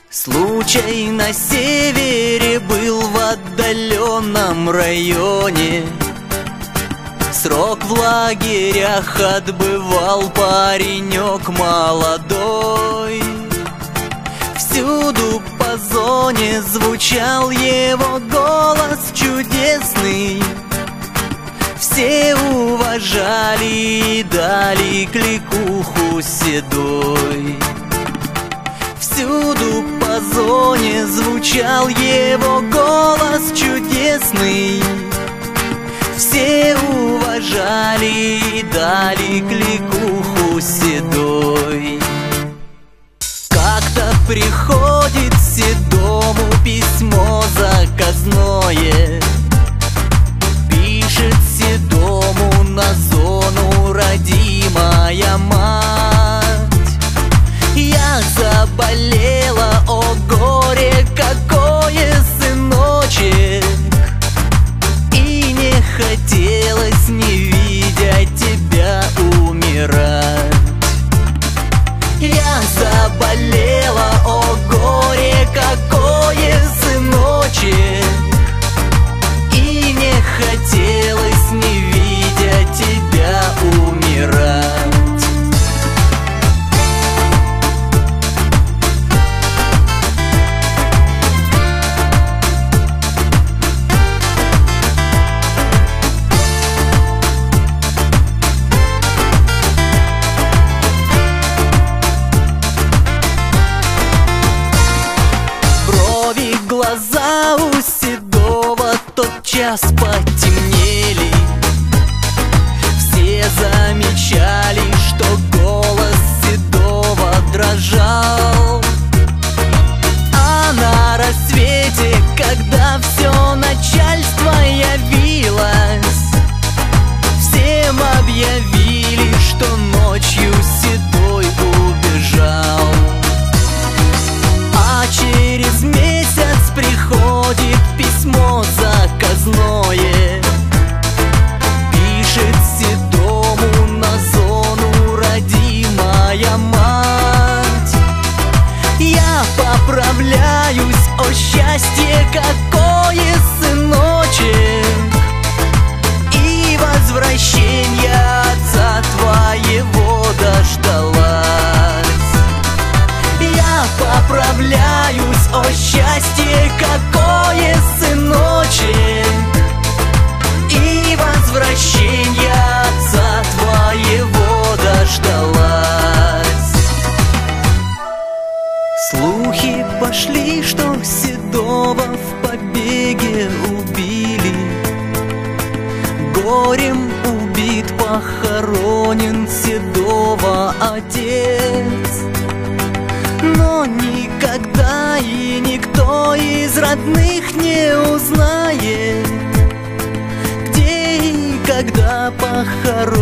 Случай на севере был в отдаленном районе. Срок в лагерях отбывал паренек молодой. Всюду по зоне звучал его голос чудесный. Все уважали и дали кликуху седой. Всюду по зоне звучал его голос чудесный. Все уважали и дали кликуху седой. Как-то приходит седому письмо заказное. Пишет седому на зону родимая мать: я заболела, о горе какое, сыночек, и не хотелось, не видя тебя, умирать. Я заболела, о горе какое, сыночек, и не хотелось, не видя тебя, умирать. Глаза у седого тотчас потемнели. Все замечали, что голос седого дрожал. А на рассвете, когда все начальство явилось, всем объявили, что ночью седой убежал. А через месяц приходит письмо заказное. Пишет седому на зону родимая мать: я поправляюсь, о счастье какое, сыночек, и возвращения отца твоего дождалась. Я поправляюсь, о счастье какое, сыночек, и возвращения отца твоего дождалась. Слухи пошли, что седого в побеге убили. Горем убит, похоронен седого отец. Но никогда и никто из родных не узнает, где и когда похоронен